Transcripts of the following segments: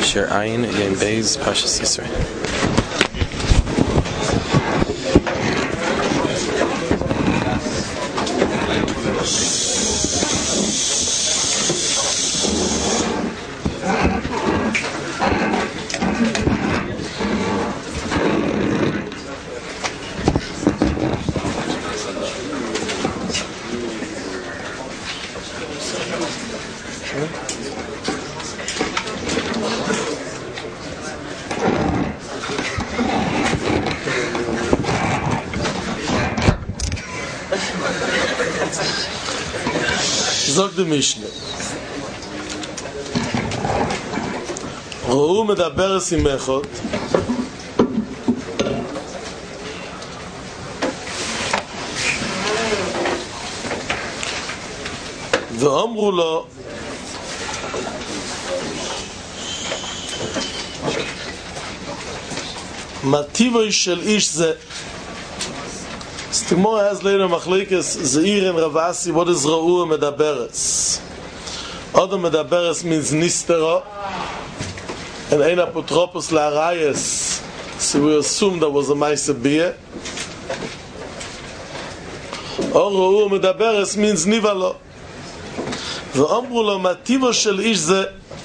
Shir Ayin Yom Beis Pashas Yisrael. Zog de Mishnah. הוא מדבר שמחות ואמרו לו מה טיבוי של איש זה. Stimor has later machlekes zeir and Ravasi. What is Ra'u medaberes? Adam medaberes means nistera and ein apotropos la'arayes. So we assume that was a ma'aseh biyah. Or Ra'u medaberes means nivalo. Ve'amru lo mativo shel ish ze.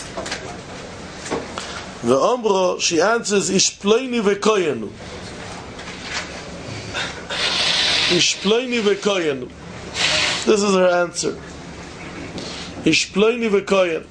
Ve'amru, she answers ish ploini ve'koyenu. Ishploini v'koyen. This is her answer. Ishploini v'koyen.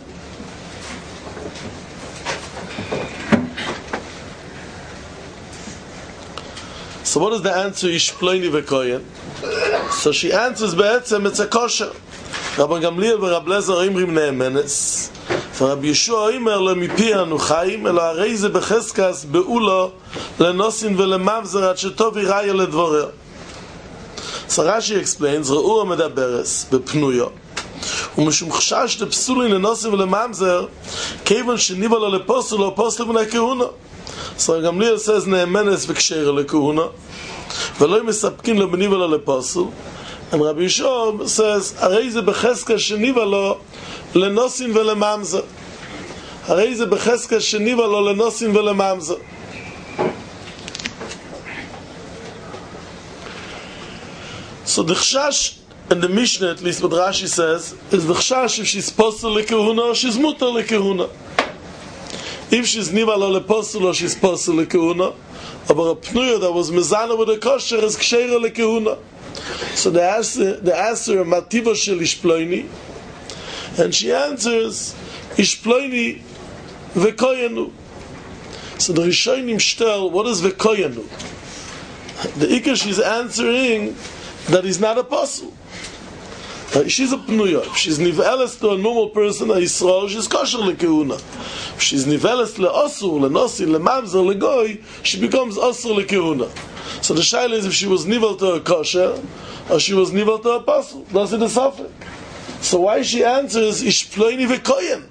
So what is the answer? Ishploini v'koyen. So she answers be'etzem it's a kosher. Rabbi Gamliel v'Rab Lezer imrim ne'emenes. Rabbi Yeshua imer lo mipi anu chayim elo harei ze becheskas be'ulo lenosin ve'lemamzer ad shetov iraya ledvoreh. So Rashi explains, Ra'u medaberes bepnuya, umishum chashashlepsulin lenosim velemamzer, kevan sheniva lo leposel lo posel v'nei kehuna. So Gamliel says ne'emenes v'ksheira lekehuna, v'lo mesapkin lo beniva lo leposel, and Rabbi Yishov says, harei ze becheska sheniva lo lenosim velemamzer. Harei ze becheska sheniva lo lenosim velemamzer. So the chashash in the Mishnah, at least what Rashi says, is the chashash if she's posel lekehuna or she's mutar lekehuna. If she's niva lo leposel or she's posel lekehuna, but a pnuya that was mezana with a kosher is ksheira lekehuna. So they ask her mativa shel ishploini, and she answers ishploini v'koyenu. So the Rishonim shtel, what is v'koyenu? The ikar she's answering that he's not a apostle. She's a pnuya. If she's niveles to a normal person, a Yisrael, she's kosher lekehuna. If she's niveles le'osur, le'nosi, le'mamzer, le'goy, she becomes osur lekehuna. So the shaila is if she was nivel to a kosher, or she was nivel to a apostle. That's the suffix. So why she answers, ishploini v'koyen?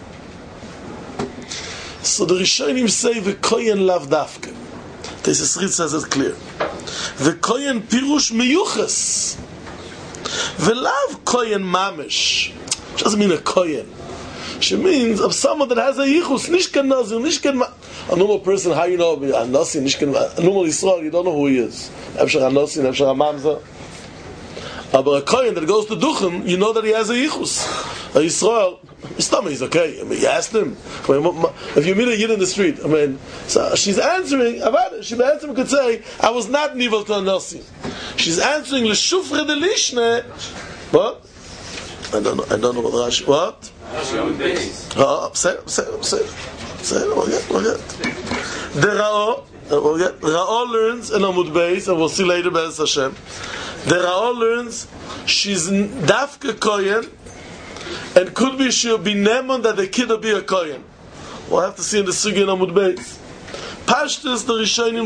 So the Rishonim say, v'koyen lav dafke. This says it clear. V'koyen pirush miyuches. V'lav koyen mamish. Which doesn't mean a koyen. She means of someone that has a yichus. Nishkan nazir, nishkan a normal person, how you know? A nasi, nishkan, a normal Yisrael, you don't know who he is. Efshar a nasi, efshar a mamza. But a koyen that goes to duchen, you know that he has a yichus. A Yisrael, his stomach is okay. I mean, you asked him. I mean, if you meet a yid in the street, I mean, so she's answering. She could say, "I was not nivel to a nasi." She's answering l'shufre de lishne. What? I don't know what Rashi. What? Say. We'll get. The Ra'o learns in Amud Beis, and we'll see later Be'ez Hashem. The Ra'o learns she's dafke koyen. And could be she'll be neman that the kid will be a kohen. We'll have to see in the sugi in Amud Beis. Pashtus the Rishonim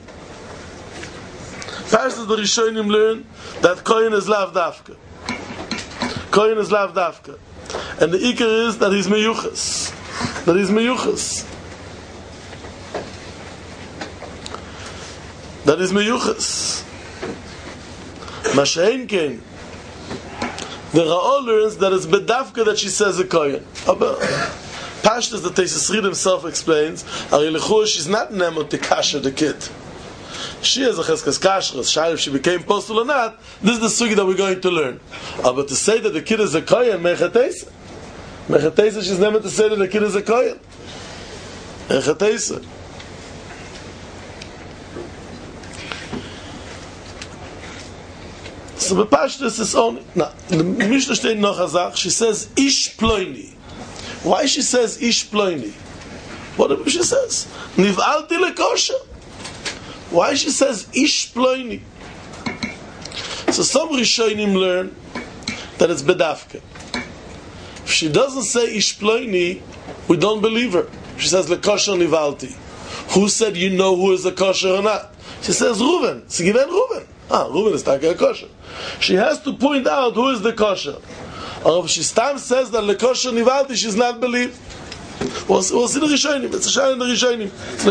learn that kohen is lav dafka. Kohen is lav dafka. And the ikar is that he's meyuches. That is meyuches. Mashein came. The Ra'o learns that it's bedavka that she says a kohen. Pashtas, the Teisus Rid himself explains, she's not nemot to kasher the kid. She has a cheskes kashrus. If she became postal or not, this is the sugi that we're going to learn. But to say that the kid is a kohen, mechatesa, she's never to say that the kid is a kohen. Mechatesa. So the Pashtas is only. Now, the Mishnah steht noch a Sach. She says ish ploini. Why she says ish ploini? What she says? Niv'alti lekosher. Why she says ish ploini? So some Rishonim learn that it's bedafke. If she doesn't say ish ploini, we don't believe her. She says lekosher nivalti. Who said you know who is the kosher or not? She says Reuven. She given Reuven. Reuven is taka kosher. She has to point out who is the kosher. Or if she stam says that lekosher nivalti, she's not believed. We'll see the Rishonim. It's a shayla in the Rishonim.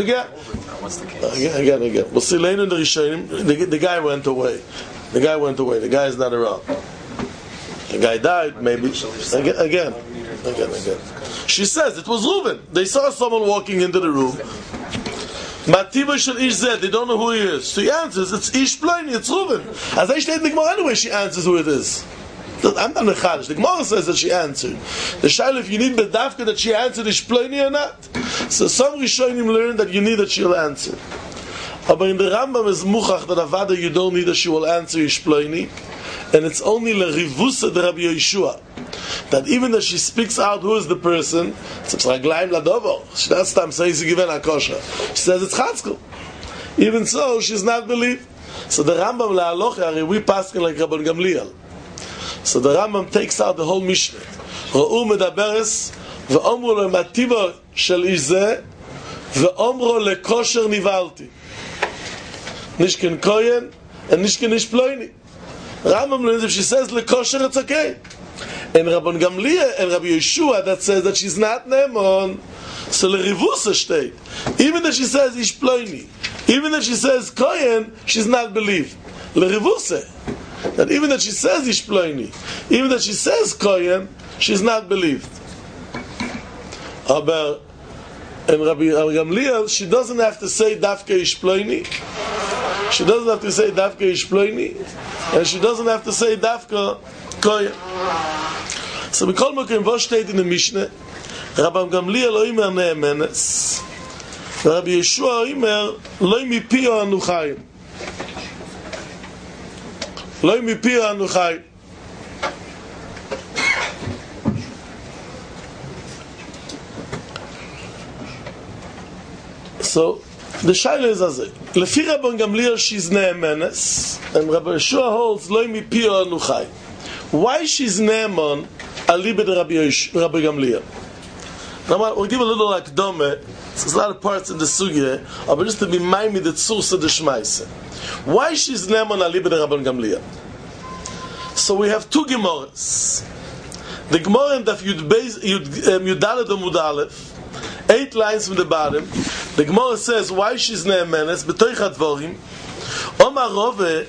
Again. We'll see later in the Rishonim. The guy went away. The guy is not around. The guy died, maybe. Again. She says it was Reuven. They saw someone walking into the room. Mativa shel ish zeh. They don't know who he is. So he answers, it's ish ploini, it's Reuven. As I state in the Gemara anyway, she answers who it is. I'm not mechadish. The Gemara says that she answered. The shayla, if you need bedafka that she answered ish ploini or not. So some Rishonim learn that you need that she'll answer. But in the Rambam is muchach that avada you don't need that she will answer ish ploini, and it's only l'rivusa de Rabbi Yeshua that even that she speaks out who is the person, she doesn't time say she given a kosher. She says it's Chatzkel. Even so, she's not believed. So the Rambam la'alocha, we pass like Rabban Gamliel. So the Rambam takes out the whole Mishnah. Ra'u medaberes ve'omru le'mativa shel ish zeh ve'omru le'kosher nivalti. Nishken koyen and nishken ish ploini. Rambam learns if she says le'kosher, it's okay. And Rabban Gamliel and Rabbi Yeshua that says that she's not Ne'emon. So l'rivusa state. Even that she says ish ploini, even that she says koyen, she's not believed. L'rivusa. That even that she says ish ploini, even that she says koyen, she's not believed. Aber and Rabbi Gamliel, she doesn't have to say dafka ish ploini. She doesn't have to say dafka ish ploini, and she doesn't have to say dafka koyen. So we call Mokim what steht in the Mishnah. Rabban Gamliel oimer ne'emenes, Rabbi Yeshua oimer loy mipio anu chayim. Loy mipio anu chayim. So the shayla is as it. Lefi Rabban Gamliel she's ne'emenes, and Rabbi Yeshua holds loy mipio anu chayim. Why she's ne'emon? Alibe de Rabbi Gamliel. Now we'll give a little like dome. There's a lot of parts in the sugya, but just to be minded the tzursa de shmaise. Why she's ne'emon alibe de Rabbi Gamliel? So we have two Gemaras. The Gemara in Daf Yudalet Amud Aleph, 8 lines from the bottom. The Gemara says why she's ne'emenes b'toich hadvorim. Omar Rove.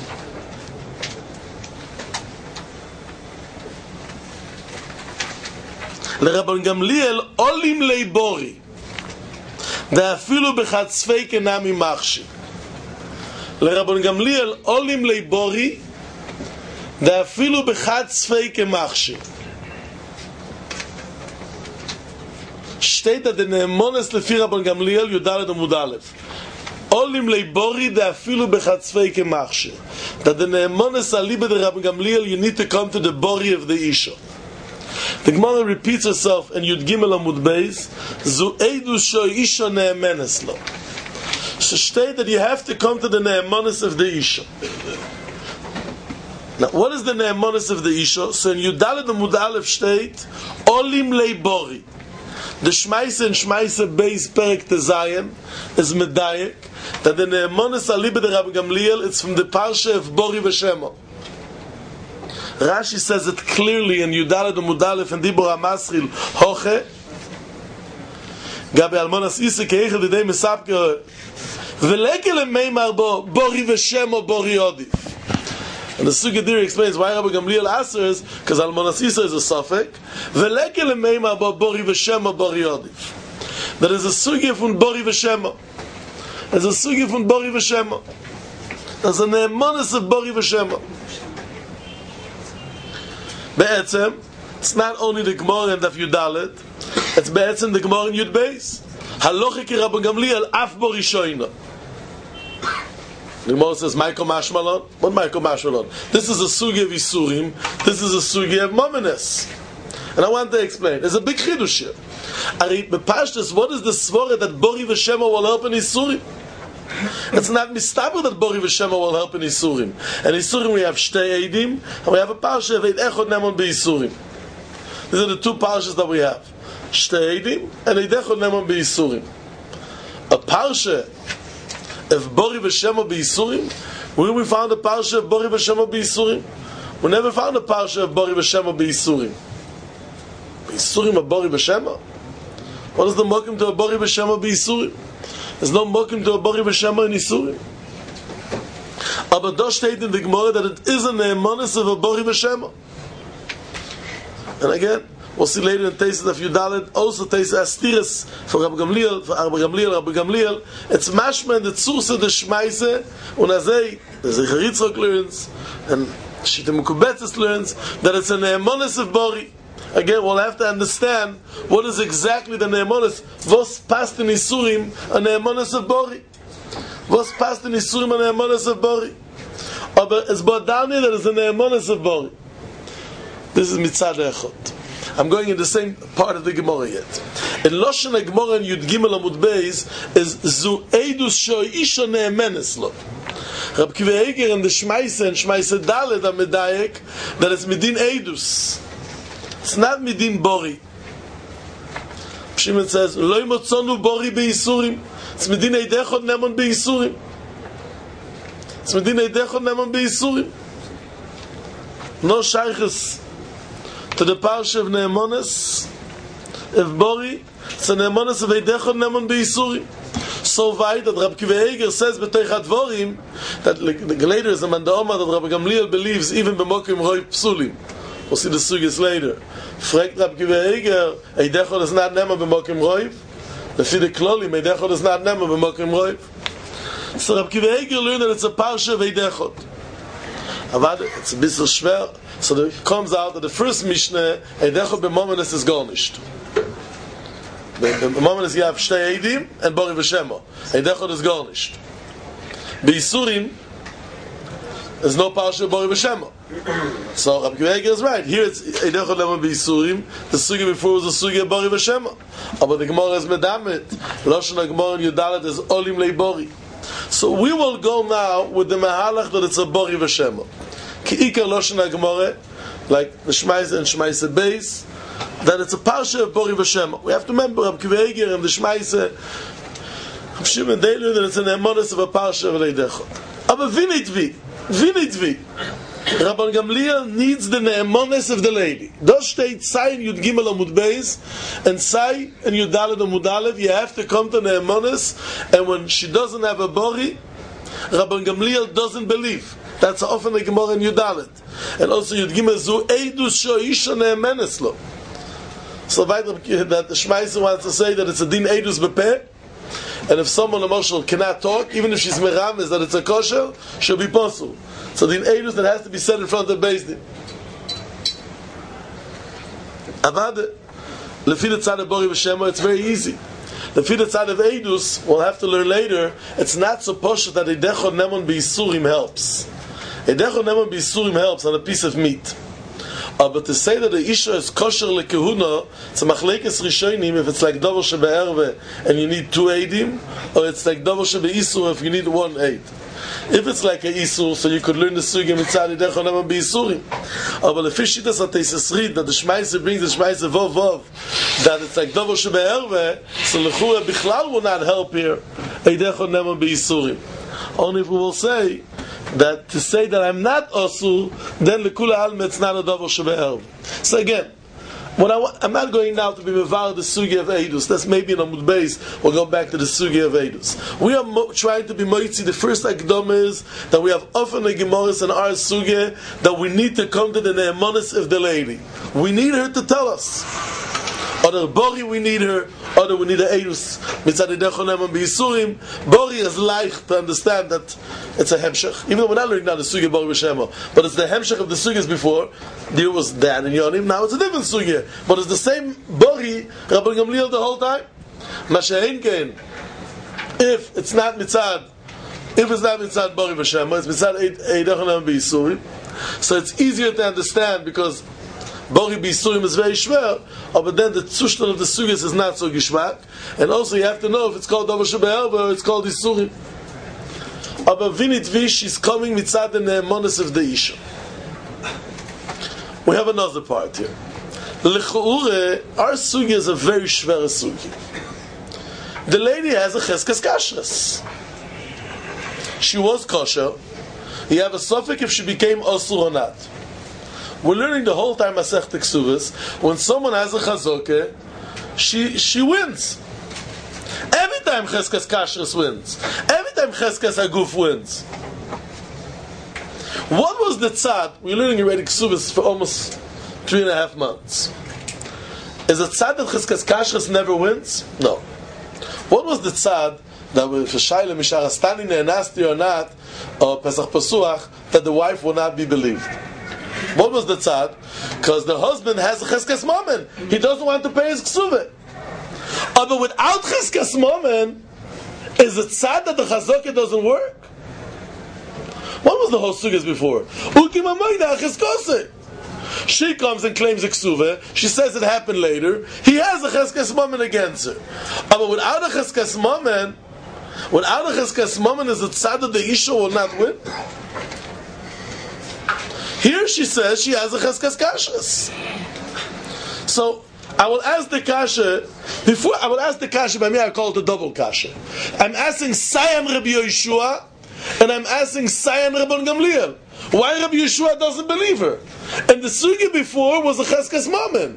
לרבן גמליאל עולים ליבורי ואפילו בחצפי כנמי מחשי. לרבן גמליאל עולים ליבורי ואפילו בחצפי כמחשי. steht der Ne'emones לפי רבן גמליאל יודלת עמוד א' עולים ליבורי ואפילו בחצפי כמחשי. That the Ne'emones alibe de Rabban Gamliel, you need to come to the bori of the Isha. The Gemara repeats herself in Yud Gimel Amud Beis, Zu Eidu Sho Isha Ne'emenes Lo. So state that you have to come to the Ne'emones of the Isha. Now, what is the Ne'emones of the Isha? So in Yudalet Amud Aleph state, Olim Leibori. The Shmaise and Shmaise Beis Perek Tezayin is Medayek, that the Ne'emones alibe de Rabban Gamliel, it's from the Parsha of Bori Veshemo. Rashi says it clearly in Yudalet Amud Aleph and Dibur HaMasril Hoche Gabi Almonas Ise Keichel Didei Mesapke V'lekel Meimar Bo Bori Veshemo Bori Odif. And the Sugadir explains why Rabbi Gamliel answers, because Almanas Isa is a suffix. Veleke lemeima ba bori v'shema bori odif. There is a sugya from bori v'shema. There's a sugya from bori v'shema. There's a ne'emanis of bori v'shema. Be'etzem, it's not only the Gemara and Daf Yudalet, it's be'etzem the Gemara in Yud Beis. Halochi ki Rabbi Gamliel af bori shoina. The Gemara says, Michael Mashmalon. What Michael Mashmalon? This is a sugya of Isurim. This is a sugya of Momenes. And I want to explain. There's a big chidush here. Ari, bepashtus, what is the svara that Bori v'Shema will help in Isurim? It's not mistaber that Bori v'Shema will help in Isurim. And Isurim we have Shtei Eidim, and we have a parsha of Eid Echod Nemon Be'Isurim. These are the two parshas that we have. Shtei Eidim and Eid Echod Nemon Be'Isurim. A parsha of Bori v'Shema Be'Isurim, where we found a parsha of Bori v'Shema Be'Isurim? We never found a parsha of Bori v'Shema Be'Isurim. Be'Isurim of Bori v'Shema? What is the mokim to a Bori v'Shema Be'Isurim? There's no mokim to a Bori v'Shema in Isurim. Aber da steht in the Gemara that it is a ne'emanis of a Bori v'Shema. And again, we'll see later in Teisus of Yudalet, also Teisus Astiris for Rabbi Gamliel, it's mashma in the Tzurse de Shmaise, and Azei, the Zecharitzrok learns, and Shita Mukubetzes learns, that it's a ne'emanis of Bori. Again, we'll have to understand what is exactly the ne'emanis. Vos past in Isurim a ne'emanis of Bori. Vos past in Isurim a ne'emanis of Bori. Aber it's Bodani that is a ne'emanis of Bori. This is Mitzad Echot. I'm going in the same part of the Gemara yet. In Loshen HaGemara in Yud Gimel Amud Beis is Zu Eidus Shoi Isha Ne'emanis Lo. Rab Kiva Eiger in the Shmaise and Shmaise Dalet HaMedayek that it's Midin Eidus. It's not midin bori. Shimon says, "Lo motzonu bori beisurim." It's midin eidechod nemon beisurim. It's midin eidechod nemon beisurim. No shaykhs to the parsha of ne'emones of bori. It's a ne'emones of eidechod nemon beisurim. So weit that Rabbi Kiva Eiger says b'toich hadvorim that later is a mandaoma that Rabbi Gamliel believes even b'mokim roi psulim. We'll see the sugyas later. Fragt Rabbi Kiva Eiger, Eidechod is not nema b'mokim roiv. Lefi the klolim, Eidechod is not nema b'mokim roiv. So Rabbi Kiva Eiger learned that it's a parsha of Eidechod. Avad, it's a bissel schwer. So it comes out that the first Mishnah, Eidechod b'momenes is garnished. B'momenes you have Shtei Eidim and Bori v'Shema. Eidechod is garnished. B'Yisurim, there's no parsha of Bori v'Shema. So Rabbi Kiva Eiger is right. Here it's Eidechod Lemon B'Yisurim. The sugya before was the sugya Bori v'Shema. But the Gemara is Medamet. Loshen HaGemara in Yudalet is Olim Lei Bori. So we will go now with the Mahalach that it's a Bori v'Shema. Ki Ikar Loshen HaGemara, like the Shmaise and Shmaise Beis, that it's a parsha of Bori v'Shema. We have to remember Rabbi Kiva Eiger and the Shmaise, Shimon, they learn that it's an emonis of a parsha of Eidechod. Aber Vinitvi. Rabban Gamliel needs the ne'emones of the lady. Those state Sai and Yud Gimel Amud Beis and Sai and Yud Dalet Amud Aleph. You have to come to ne'emones, and when she doesn't have a bori, Rabban Gamliel doesn't believe. That's often the Gemara in Yud Dalet. And also Yud Gimel Zu Eidus Shoisha Ne'emenes Lo. So that the Shmaise wants to say that it's a din Eidus Bepeh, and if someone emotional cannot talk, even if she's meram, is that it's a kosher, she'll be possible. So the Eidus that has to be said in front of the Beis Din. Avad, lefi the tzad of Bori v'Shema, it's very easy. Lefi the tzad of Eidus, we'll have to learn later, it's not so posh that Eidechod Nemon B'Yisurim helps. Eidechod Nemon B'Yisurim helps on a piece of meat. But to say that the Isha is kosher lekehuna, it's a machlekes rishonim if it's like Dover shebe'erve and you need 2 eidim, or it's like Dover shebe'isur if you need 1 eid. If it's like a isur, so you could learn the sugya mitzad Eidechod Nemon B'Yisurim. But the fishitas at Teisus read that the Shmaise brings the Shmaise vov, that it's like Dover shebe'erve, so lechura bichlal will not help here Eidechod Nemon B'Yisurim. Only if we will say that to say that I'm not osur, then lekula alma it's not a davar shebe'erv. So again, I'm not going now to be mevar the sugi of Eidus. That's maybe in Amud Beis. We'll go back to the sugi of Eidus. We are trying to be moitzi. The first akdom is that we have often a Gemaras in our sugi that we need to come to the ne'emanis of the lady. We need her to tell us. Other Bori we need her, other we need a Eidus. Mitzad Dechonem and B'Yisurim. Bori is leicht to understand that it's a hemshech. Even though we're not learning now the sugi Bori B'Shema, but it's the hemshech of the sugis before. There was Dan and Yonim, now it's a different sugi. But it's the same Bori, Rabbi Gamliel the whole time. Masha'inkein, if it's not Bori B'Shema, it's Mitzad Dechonem and B'Yisurim. So it's easier to understand because Bori B'Yisurim is very schwer, but then the Zustand of the Sugis is not so gishmak. And also you have to know if it's called Davar Shebe'erba or it's called Yisurim. Aber Vinit Vish is coming mitzad the ne'emanis of the Isha. We have another part here. L'chu'ure, our Sugi is a very schwer Sugi. The lady has a cheskes kashrus. She was kosher. You have a suffix if she became osur or not. We're learning the whole time Masech Ksuvas. When someone has a chazokeh, she wins. Every time Cheskes Kashrus wins. Every time Cheskes Aguf wins. What was the tzad? We're learning already Ksuvas for almost 3.5 months. Is it tzad that Cheskes Kashrus never wins? No. What was the tzad that for Shaila Misharastani Ne'enasti or not, or Pesach Pasuach, that the wife will not be believed? What was the tzad? Because the husband has a cheskes momen. He doesn't want to pay his ksuvah. But without cheskes momen, is it tzad that the chazokah doesn't work? What was the whole sugas before? She comes and claims a ksuvah. She says it happened later. He has a cheskes momen against her. But without a cheskes momen, is it tzad that the isha will not win? Here she says she has a cheskes kashrus. So I will ask the kasha. Before I will ask the kasha, by me I call it a double kasha. I'm asking Sayam Rabbi Yeshua, and I'm asking Sayam Rabbi Gamliel. Why Rabbi Yeshua doesn't believe her? And the sugi before was a cheskes mamen.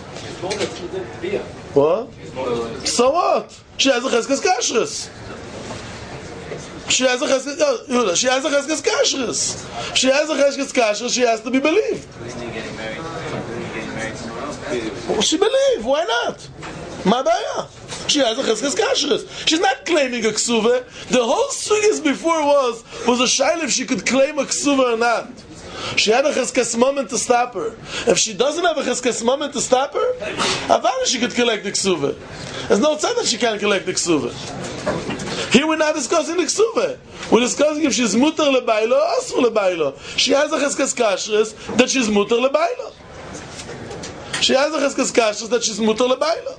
What? So what? She has a cheskes kashrus. She has a cheskes kashrus. She has a cheskes kashrus. She has to be believed. Well, she believed. Why not? Madaya. She has a cheskes kashrus. She's not claiming a ksuva. The whole sugis before was a shaila if she could claim a ksuva or not. She had a cheskes moment to stop her. If she doesn't have a cheskes moment to stop her, Havana she could collect the ksuva. There's no time that she can't collect the ksuva. Here we're not discussing the ksuva. We're discussing if she's mutar lebailo or asur lebailo. She has a cheskes kashrus that she's mutar lebailo. She has a cheskes kashrus that she's mutar lebailo.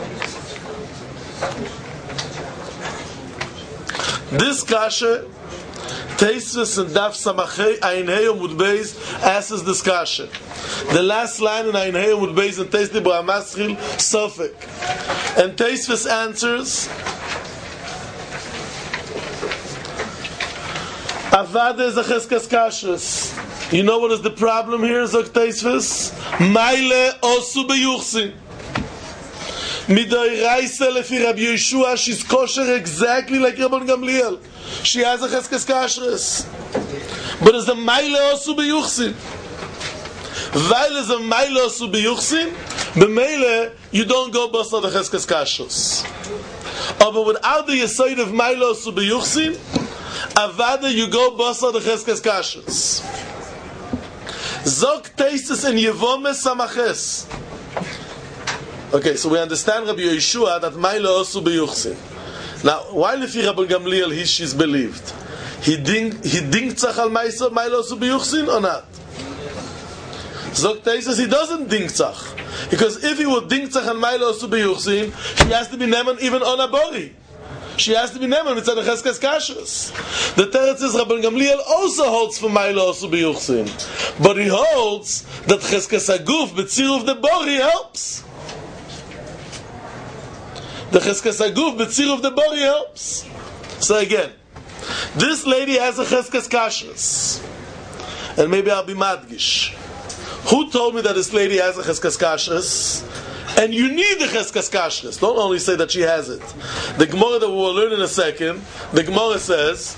This kasha, Teisves and Daf Samachei Ayin Hei Amud Beis asks this kasha. The last line in Ayin Hei Amud Beis and Teisves Bo Hamaschil Sofek. And Teisves answers, Avada is a cheskes kashrus. You know what is the problem here, Zok Teisves? Maile osu beyuchsin. Midoi Raisa lefi Rabbi Yeshua, she's kosher exactly like Rabban Gamliel. She has a cheskes kashrus. But is a maile osu beyuchsin. Weil is a maile osu beyuchsin, b'meile you don't go basa the cheskes kashrus. But without the yesod of maile osu beyuchsin, Avada, you go basa the cheskes kashrus. Zok Teisus and Yevome Samaches. Okay, so we understand Rabbi Yeshua that Maila Osu Beyuchsin. Now, why lefi Rabbi Gamliel she's believed? He dingtzach al Maila Osu Beyuchsin or not? Zok Teisus, he doesn't dingtzach. Because if he would dingtzach al Maila Osu Beyuchsin, he has to be neman even on a bori. She has to be neman mitzad the cheskes kashrus. The teretz is Rabban Gamliel also holds for Maila Osu Beyuchsin, but he holds that cheskes aguf b'tziruv the bori helps. The cheskes aguf b'tziruv the bori helps. So again, this lady has a cheskes kashrus, and maybe I'll be madgish. Who told me that this lady has a cheskas kashrus? And you need the cheskas kashrus. Don't only say that she has it. The Gemara that we will learn in a second, the Gemara says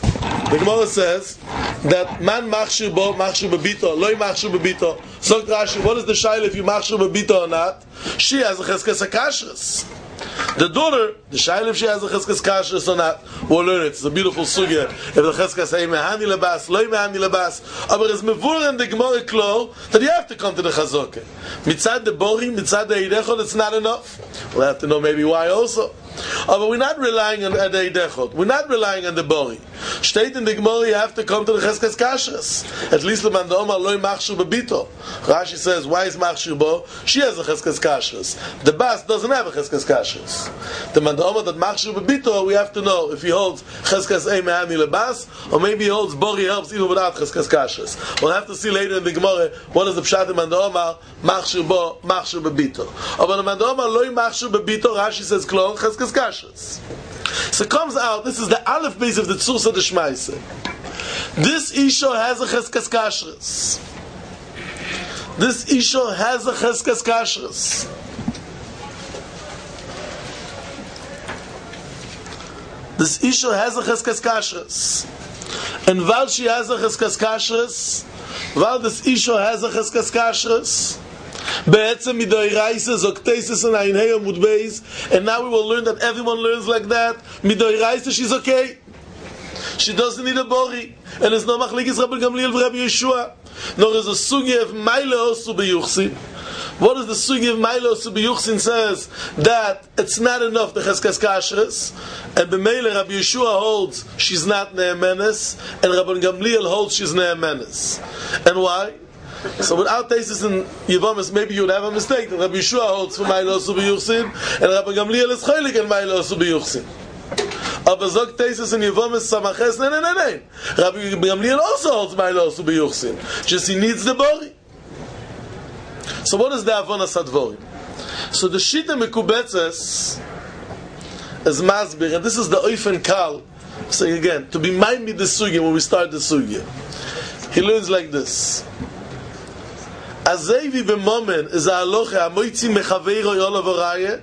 that man machshir bebito, loy machshir bebito. So Rashi, what is the shaila if you machshir bebito or not? She has a cheskas kashrus. The daughter, the shaila if she has a cheskas kashrus or not, we'll learn it. It's a beautiful sugya. If the cheskas say mehani lebas, loy mehani lebas, aber it's mevur in the Gemara klo that you have to come to the chazokah. Mitzad the bori, mitzad the eidechot, it's not enough. We'll have to know maybe why also. But we're not relying on the eidechot. We're not relying on the bori. State in the Gemara you have to come to the cheskas kashrus. At least the man omar loy machshir bebito. Rashi says, why is machshir bo? She has a cheskas kashrus. The bas doesn't have a cheskas kashrus. The man omar that machshir bebito, we have to know if he holds cheskas ei mehani lebas, or maybe he holds bori helps even without cheskas kashrus. We'll have to see later in the Gemara what is the pshat in man omar machshir bo, machshir bebito. But the man omar loy machshir bebito, Rashi says klon cheskas kashrus. So it comes out, this is the aleph base of the Tzusa D'Shmaise. This Isha has a cheskas kashrus. This Isha has a cheskas kashrus. This Isha has a cheskas kashrus. And while she has a cheskas kashrus, while this Isha has a cheskas kashrus, and now we will learn that everyone learns like that. Midoiraisa, she's okay. She doesn't need a bori. And it's no machlekes Rabbi Gamliel v'Rabbi Yeshua. Nor is a sugi of Mailo Osu B'Yuchsin. What is the sugi of Mailo Osu B'Yuchsin says? That it's not enough the cheskas kashrus. And b'meile Rabbi Yeshua holds she's not ne'emenes. And Rabbi Gamliel holds she's ne'emenes. And why? So without Taisus and Yevamis, maybe you would have a mistake. Rabbi Yeshua holds for Mailo Osu B'Yuchsin, and Rabbi Gamliel is chaylik in Mailo Osu B'Yuchsin. Aber zog Taisus and Yevamis Samaches, no. Rabbi Gamliel also holds Mailo Osu B'Yuchsin. Just he needs the bori. So what is the Avonas Advorim? So the Shita Mekubetzes is Masbir, and this is the Oifen Kal. So again, to be mind me the sugya when we start the sugya. He learns like this. Azevi b'momen is a halocha amoitzi mechaveiro yolav oraya.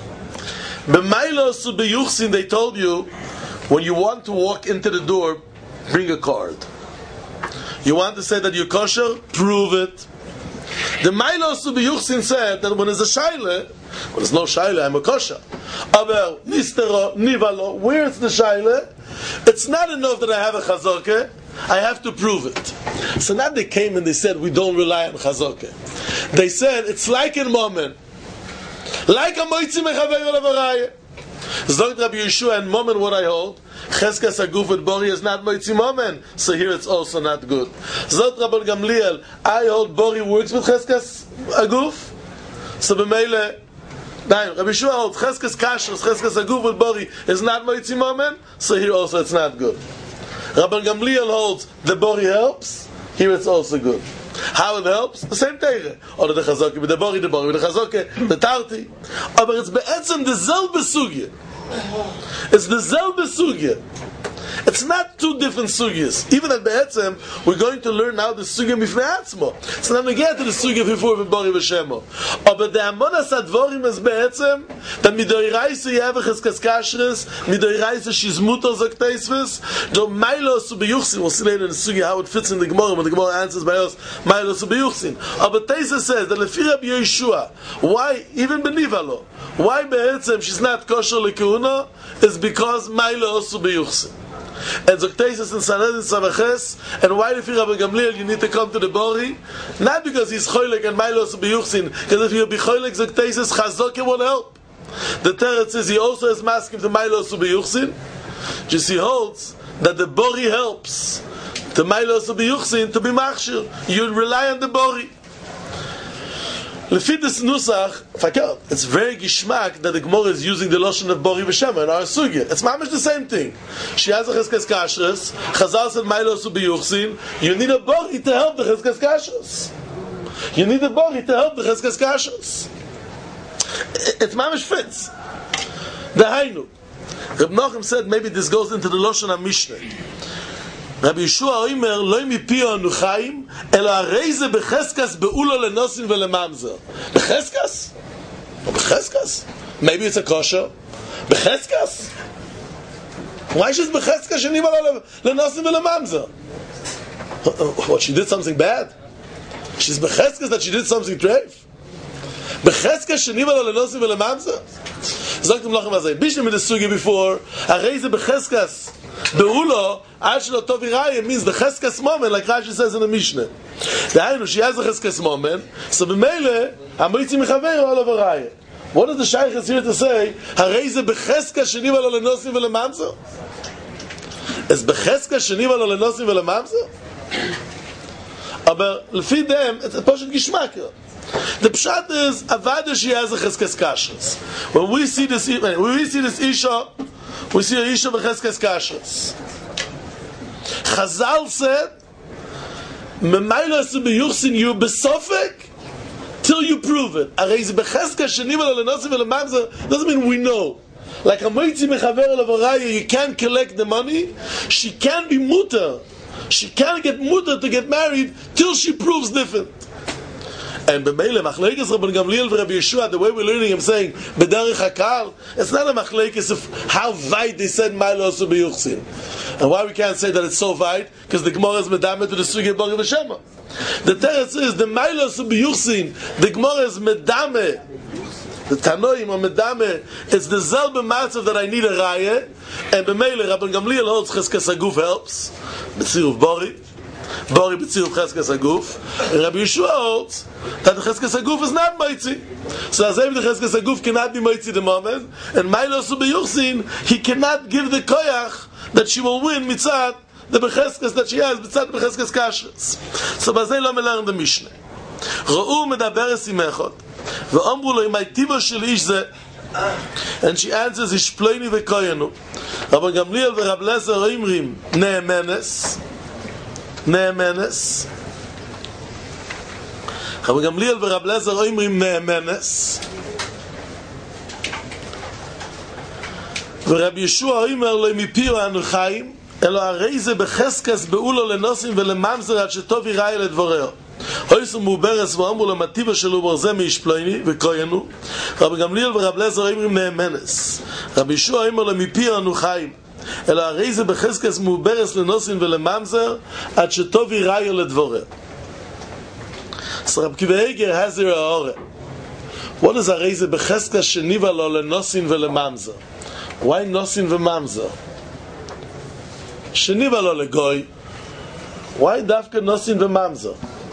B'maylo su b'yuchsin, they told you, when you want to walk into the door, bring a card. You want to say that you're kosher? Prove it. The Maylo su b'yuchsin said that when there's a shaila, when there's no shaila, I'm a kosher. Aber nistero, nivalo, where's the shaila? It's not enough that I have a chazokeh. I have to prove it. So now they came and they said we don't rely on chazokeh. They said it's like in moment, like a moitzi mechaveir olavaraya. Zogt Rabbi Yeshua and moment what I hold. Cheskas aguf with bori is not moitzi moment, so here it's also not good. Zogt Rabbi Gamliel, I hold bori works with cheskas aguf, so b'meile. Rabbi Yeshua holds cheskas kashrus, cheskas aguf with bori is not moitzi moment, so here also it's not good. Rabban Gamliel holds the bori helps, here it's also good. How it helps? The same teire. Or the chazokeh with the bori, with the chazokeh, the tarti. But it's be'etzem the zelbe sugya. It's the zelbe sugya. It's not two different sugyas. Even at be'etzem, we're going to learn now the sugya mifnei atzmo. So now we get to the sugya before v'bori v'shemo. But the amonas advorim is be'etzem, that midoiraisa you have a cheskas kashrus, midoiraisa she's mutar zok teisves, do Mailo Osu B'Yuchsin, we'll see later in the sugya how it fits in the Gemara, when the Gemara answers by us, Mailo Osu B'Yuchsin. But Teisa says that lefi Rabbi Yeshua, why, even benivalo, why be'etzem she's not kosher l'keuna, is because Mailo Osu B'Yuchsin. And Zoktesis and Sanhedrin Savaches, and why if you're Rabbi Gamliel you need to come to the Bori? Not because he's choylek and Mailo Osu B'Yuchsin, because if you're choylek Zoktesis, Chazokeh won't help. The Teretz says he also has masking to Mailo Osu B'Yuchsin. Just he holds that the Bori helps the Mailo Osu B'Yuchsin to be machshir. You rely on the Bori. Lefit this nusach, it's very gishmak that the Gemara is using the loshon of bori v'shema in our sugya. It's mamish the same thing. She has a cheskas kashrus. Chazal said Mailo Osu B'Yuchsin. You need a bori to help the cheskas kashrus. You need a bori to help the cheskas kashrus. It's mamish fits. The Hainu. Reb Nachum said maybe this goes into the loshon of Mishnah. Rabbi Yeshua Oimer loy mi pio anuchaim אלא הרי זה בחזקס באולו לנוסין ולממזר. בחזקס? או בחזקס? Maybe it's a kosher. בחזקס? Why is it בחזקס שניבה לנוסין ולממזר? What, she did something bad? She's בחזקס that she did something treif? בחזקס שניבה לנוסין ולממזר? זוגתם לכם הזה, בישנה מדסוגי before, הרי זה בחזקס באולו, עד שלא טוב יראי, means the cheskes moment, like Rashi says in the Mishnah. דהיינו, she has a cheskes moment, so במילא, המויצי מחבר all over ראי. What does the Shaykh here to say? הרי זה בחזקס שניבה לו לנוסים ולממזר? אז בחזקס שניבה לו לנוסים ולממזר? אבל לפי דם, זה פשוט גשמקר. The pshat is avada she has a cheskes kashrus. When we see this isha, we see a isha b'cheskes kashrus. Chazal said, "Memayla su b'yuchsin you besofek till you prove it." Arei b'cheskes sheniva l'nosim v'lemamzer doesn't mean we know. Like a moitzi mechaver l'varaya, you can't collect the money. She can't be mutter. She can't get mutter to get married till she proves different. And b'meile machlekes Rabban Gamliel v'Rabbi Yeshua, the way we're learning him saying b'derech hakal, it's not a machlekes of how wide they said ma'lo su b'yuchsin, and why we can't say that it's so wide, because the Gemara is medame to the sugya b'Or v'Shema. The teretz is the ma'lo su b'yuchsin. The Gemara is medame. The Tanoim or medame. It's the zelbe matzav that I need a raya, and b'meile Rabban Gamliel holds cheskes haguf helps b'tziruf bori b'tziruf cheskes haguf. Rabbi Yeshua holds that the cheskes haguf is not moitzi. So as if the cheskes haguf cannot be moitzi the moment, and Ma'lo su b'yuchsin, he cannot give the koyach that she will win mitzad the becheskes that she has mitzad becheskes kashrus. So bazei lo melarn the Mishnah. Ra'u medaberes imechot ve'amru lo imay tivo shel ish ze, and she answers ishpleini ve'koyenu. Rabban Gamliel ve'Rab Lezer oimrim ne'emenes. Rabban Gamliel ve'Rab Lezer oimrim ne'emenes. ורבי ישוע אומר לו מפיו אנו חיים, אלא הרי זה בחזקס באולו לנוסים ולממזר עד שטוב יראה לדבוריה. הויסו מוברס ואמרו למטיבה שלו ברזה מאשפלויני וקוינו. רבי גמליאל ורב לזר אומרים נאמנס. רבי ישוע אומר לו מפיו אנו חיים, אלא הרי זה בחזקס מוברס לנוסים ולממזר עד שטוב יראה לדבוריה. So Rabbi Akiva Eiger has here a aura. What is הרי זה בחזקס שניבה לו לנוסים ולממזר? Why nosin v'mamzer? Sheniva lo legoy. Why dafka nosin v'mamzer?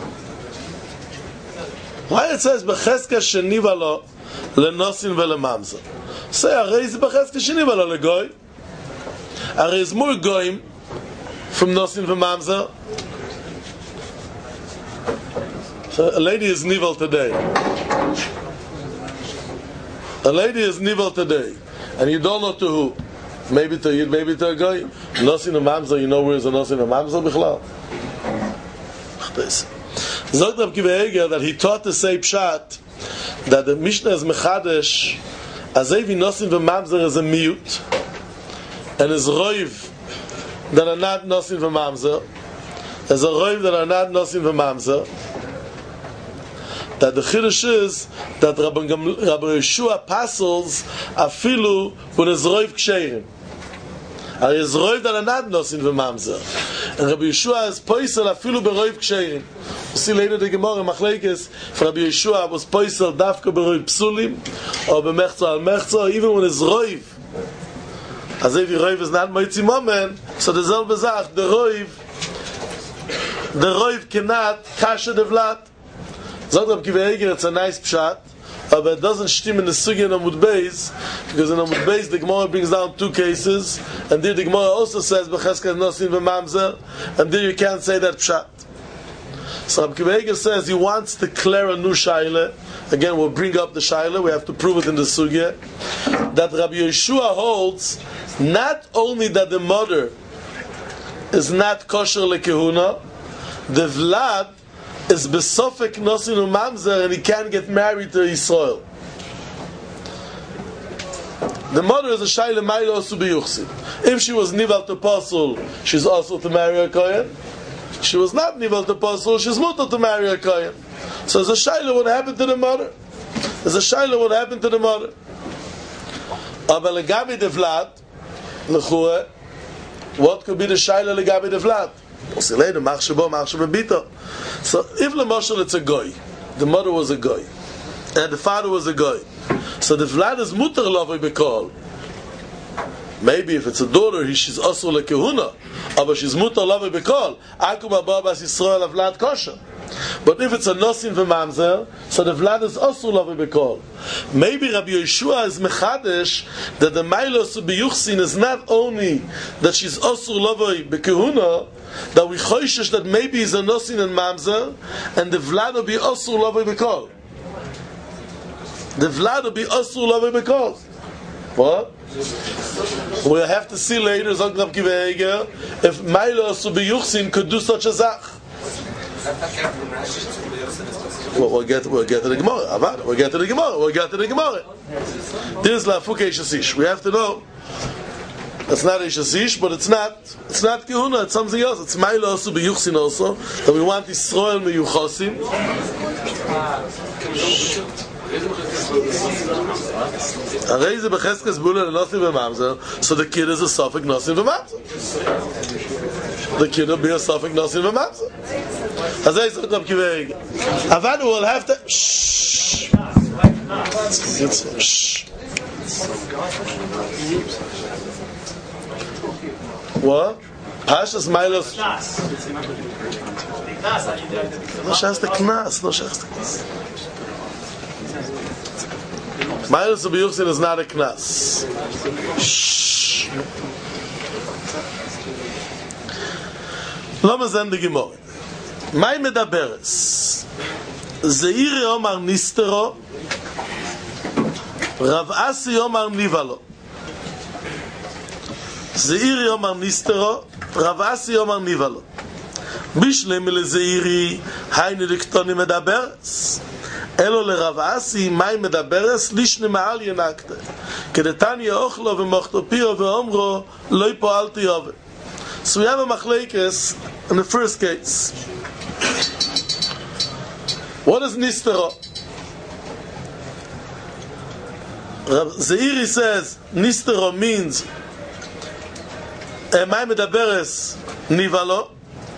Why it says b'cheska sheniva lo lenosin v'lemamzer? Say arei is b'cheska sheniva lo legoy. Arei is more goyim from nosin v'mamzer. So a lady is nivel today. A lady is nivel today. And you don't know to who. Maybe to you, maybe to a guy. Nosin and Mamzer, you know where is a Nosin and Mamzer Bichlal? Zogt Rabbi Akiva Eiger that he taught to say Pshat that the Mishnah is Mechadesh Azevi Nosin and Mamzer is a mute and is Roiv that are not Nosin and Mamzer. There's a Roiv that are not Nosin and Mamzer. That the Chiddush is that Rabbi Yeshua passes afilu when is roiv ksherim. There is roiv that are not nosin v'mamzer, and Rabbi Yeshua is poisel afilu beroiv ksherim. We see later the Gemara Machlekes if Rabbi Yeshua was poisel dafka beroiv psulim or b'mechza al mechza, even when is roiv. As if the roiv is not moitzi moment, so the zel bezach the roiv cannot kasha the vlat. Zog Rabbi Akiva Eiger, it's a nice pshat, but it doesn't stim in the sugya in Amud Beis, because in Amud Beis the Gemara brings down two cases, and there the Gemara also says b'cheskas nosin v'mamzer, and there you can't say that pshat. So Rabbi Akiva Eiger says he wants to declare a new shaila. Again, we'll bring up the shaila. We have to prove it in the sugya that Rabbi Yeshua holds not only that the mother is not kosher lekehuna, the vlad is besofek nosin u'mamzer, and he can't get married to Yisrael. The mother is a shaila ma'ilo su b'yuchsin. If she was nival to pasul, she's also to marry a kohen. she was not nivel to Pasul, she's mutter to marry a Kohen. So there's a shayla what happened to the mother. There's a shayla what happened to the mother. Aber legabi de Vlad, lechua, what could be the shayla legabi de Vlad? So if Lemashal it's a goy, the mother was a goy, and the father was a goy, so the Vlad is mutter lavoi bekol. Maybe if it's a daughter, she's also like Kehuna, but she's mutter lavoi bekol. Akum abba bas Yisrael Vlad kosher. But if it's a nosin v'mamzer, so the Vlad is also lavoi bekol. Maybe Rabbi Yeshua is mechadesh that the Mailos b'Yuchsin is not only that she's also lavoi bekehuna, that we choishish that maybe is a nosin and mamzer, and the Vlad will be also lavoi bekol. The Vlad will be also lavoi bekol. What? We'll have to see later, if Mailos b'Yuchsin could do such a zach. We'll get to the Gemara. We'll get to the Gemara. This is la fuke shasish. We have to know. It's not a shasish, but it's not Kehuna. It's something else. It's Maila also b'Yuchsin also. That we want Yisrael meyuchasim. Arei becheskes bula nothing v'mamzer. So the kid is a suffix nothing v'mamzer. The kid will be a suffix nothing v'mamzer. Azay zok Rab Kiva. Avad will have to. Shh. What? Pashas Mailos. No shas the knas. Mailos b'Yuchsin is not a knas. Shh. Lama zen the Gemara. Mai medaberes. Zeiri Omar Nistero, Rav Asi Omar Nivalo. Zeiri Omar Nistero, Rav Asi Omar Nivalo. Bishlem le Zeiri, Haini Liktoni medaberes. Elo le Rav Asi, Mai medaberes, Lishne Maal Yenakte. Kedetani Ochlo v'mochto Pio v'omro, Loi Poalti Yove. So we have a machlekes in the first case. What is Nistero? Zeiri says Nistero means Mai medaberes Nivalo.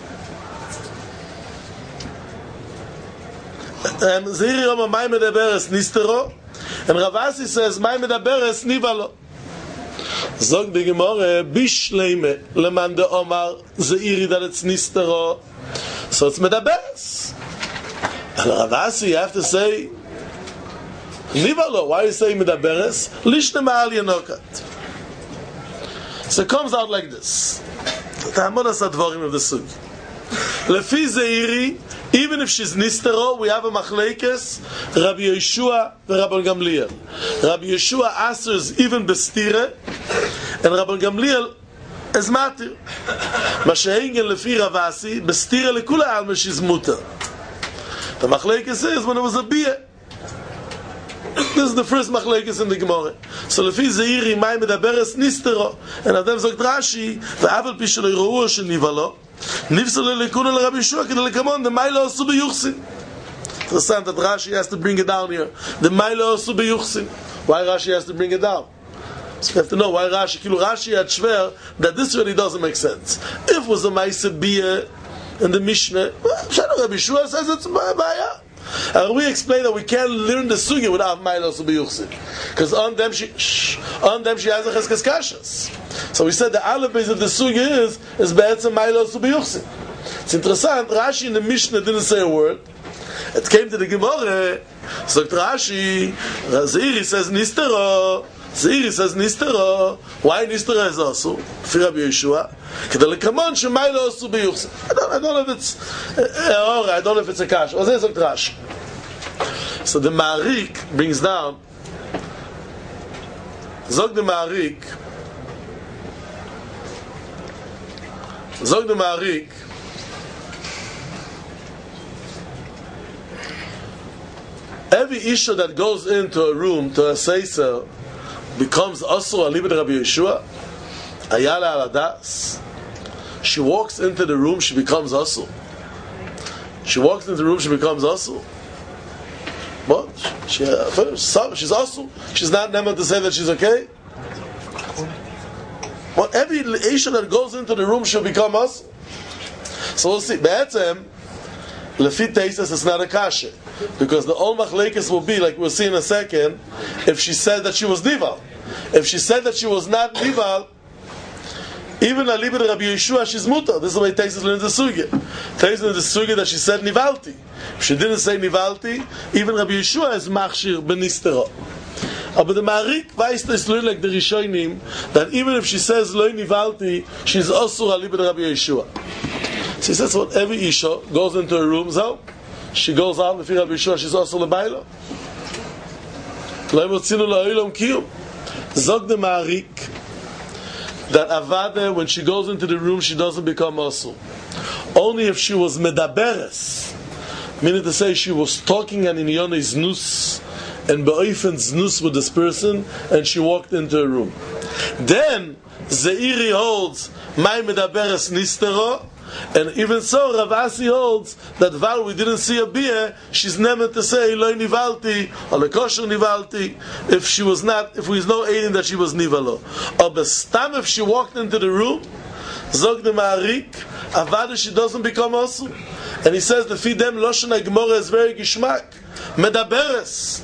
Zeiri Omar Mai medaberes Nistero, and Rav Asi says Mai medaberes Nivalo. Zog the Gemara Bishleime leman de Omar Zeiri that it's Nistero, so it's medaberes. And Rav Asi, you have to say Nivalo. Why are you saying medaberes? Lishne ma'al yenokat. So it comes out like this. Ta'amonas advarim of the sugi. Lefi Zeiri, even if she's Nistero, we have a machlekes Rabbi Yeshua and Rabbi Gamliel. Rabbi Yeshua answers even bestire, and Rabbi Gamliel is matir. Masheingen lefi Rav Asi bestire lekula alma she's muter. The machlekes is when it was a bia. This is the first machlekes in the Gemara. So lefi Zeiri Mai medaberes Nistero, and Adam zog Rashi ve'avel pi shelo yirohu shenivalo nifsole lekuna le Rabbi Yeshua kedei lekamon the Maila osu b'Yuchsin. Interessant that Rashi has to bring it down here. The Maila osu b'Yuchsin. Why Rashi has to bring it down? So you have to know why Rashi had shver that this really doesn't make sense. If it was a Maisa bia in the Mishnah, Rabbi Yeshua says it's baya. And we explain that we can't learn the sugya without Mailos b'Yuchsin, because on them she has a cheskes kashas. So we said the aleph base of the sugya is be'etzem Mailos b'Yuchsin. It's interesting. Rashi in the Mishnah didn't say a word. It came to the Gemara. So Rashi, Zeiri says Nistero. Zeiri says Nistero. Why Nistero is also for Rabbi Yeshua? Kedei lekamon sheMailos b'Yuchsin. I don't know if it's I don't know if it's a kash. Or is it Rashi? So the Ma'arik brings down. Zog the Ma'arik. Every issue that goes into a room to a seiser becomes also a libid Rabbi Yeshua. Ayala aladas. she walks into the room, she becomes Asul. She walks into the room, she becomes Asul. What? She's Asul. She's not never to say that she's okay. Well, every Isha that goes into the room she'll become Asul. So we'll see. Be'etzem, Lefit Teises, it's not a kasha. Because the Ol Machlekes will be, like we'll see in a second, if she said that she was Nival. If she said that she was not Nival, even Alibir Rabbi Yeshua, she's Muta. This is the way Teises learns the Sugya. Teises learns the Sugya that she said Nivalti. If she didn't say Nivalti, even Rabbi Yeshua is Machshir Benistero. But the Marik weiß this learn like the Rishonim, that even if she says Loi Nivalti, she's also Alibir Rabbi Yeshua. She says what every Isha goes into her room, so she goes out, if Rabbi Yeshua, she's also Lebaila. Loi Motzinu La'olam Kiyum. Zog the Marik, that Avada, when she goes into the room, she doesn't become Asul. Only if she was Medaberes, meaning to say she was talking and in Yonah Znus, and Be'oifen Znus with this person, and she walked into her room. Then, Zeiri holds, Mai Medaberes Nistero, and even so, Rav Asi holds that while we didn't see a beer, she's never to say Eloi Nivalti or Lekosher Nivalti if we know aiding that she was Nivalo. Or Bestam, if she walked into the room, Zog the Ma'arik, Avada, she doesn't become Asul. And he says the Fidem Loshen HaGemorah is very Gishmak, Medaberes.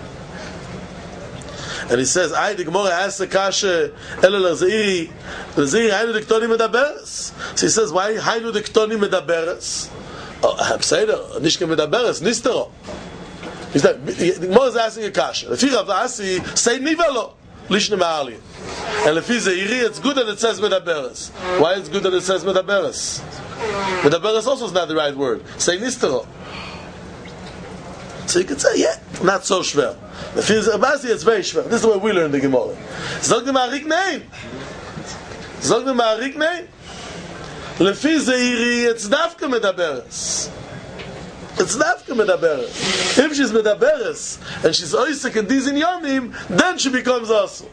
And he says, the Gemara asks the Kasha, Elel Zeiri, Hainu de Ktoni Medaberes. So he says, why Hainu de Ktoni Medaberes? Pseider, Nishke Medaberes, Nistero. The Gemara is asking a Kasha. If you Rav Asi, say Nivalo, Lishne Ma'ali. And if he's Zeiri, it's good that it says Medaberes. Why it's good that it says Medaberes? Medaberes also is not the right word. Say Nistero. So you could say, not so schwer. If it's Abasi, it's very schwer. This is the way we learn the Gemara. Zog the Ma'arik nein. Zog the Ma'arik nein. Lefi Zeiri, it's Dafka Medaberes. It's Dafka Medaberes. If she's Medaberes, and she's Oisek and Dizin Yomim, then she becomes Asul.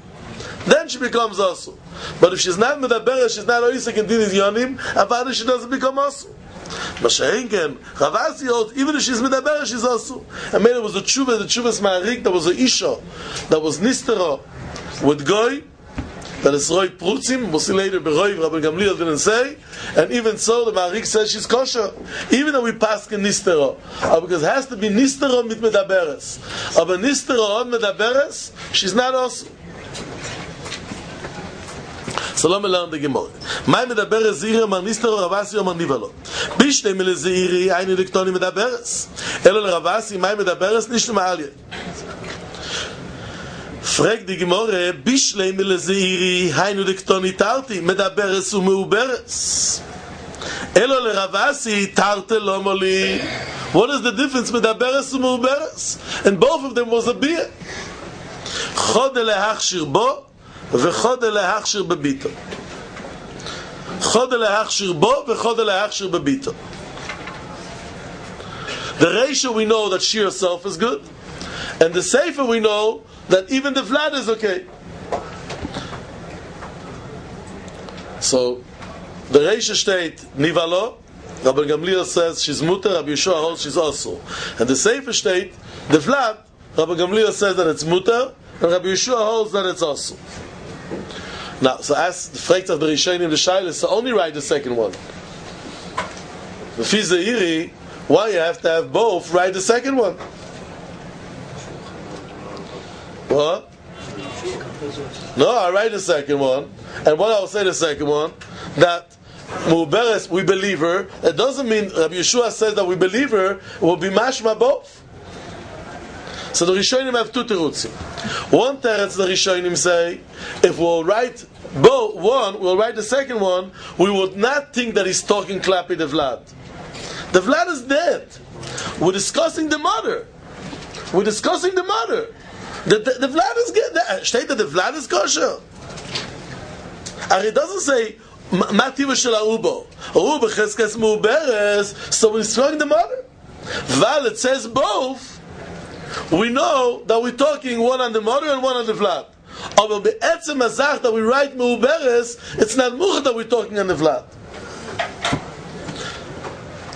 But if she's not Medaberes, she's not Oisek and Dizin Yomim, Avada, she doesn't become Asul. Mashenken, Rav Asi holds, even if she's Medaberes, she's Asul. And maybe it was the Tshuva's Ma'arik, there was a Isha, that was Nistero, with Goy, that is Roy Prutzim, we'll see later, Beroy, Rabbi Gamliel didn't say, and even so, the Ma'arik says she's kosher, even though we pass in Nistero, because it has to be Nistero mit Medaberes. But Nistero on Medaberes, she's not Asul. So let me learn the Gemara. Mai medaberes ziri amar nistero Rav Asi amar nivalo. Bishnei mele ziri hainu diktoni medaberes. Elo le Rav Asi mai medaberes nishne ma'alye. Frag die Gemara, bishnei mele ziri hainu diktoni tarti medaberes umeuberes. Elo le Rav Asi tarte lo moli. What is the difference medaberes umeuberes? And both of them was a beer. Chode lehachshir bo. וחוד להכשיר בביתו. חוד להכשיר בו וחוד להכשיר בביתו. The ratio we know that she herself is good, and the sefer we know that even the vlad is okay. So the ratio state nivalo, Rabbi Gamliel says she's muter, Rabbi Yeshua holds she's also, and the sefer state the vlad, Rabbi Gamliel says that it's muter, and Rabbi Yeshua holds that it's also. Now, so as the fragt of the Rishonim the Shaila, so only write the second one. The Fizairi, why you have to have both, write the second one. What? No, I write the second one, and what I will say the second one, that Mu'beres, we believe her, it doesn't mean Rabbi Yeshua says that we believe her, it will be mashma both. So the Rishonim have two terutzim. One teretz the Rishonim say, if we'll write both one, we'll write the second one, we would not think that he's talking klapi the Vlad. The Vlad is dead. We're discussing the mother. The Vlad is dead. State that the Vlad is kosher. And it doesn't say Mativa shel Arubo. Arubo cheskes mu'beres. So we're destroying the mother. Val, it says both. We know that we're talking one on the mother and one on the Vlad. But be'etzem hazach that we write mu'beres, it's not much that we're talking on the Vlad.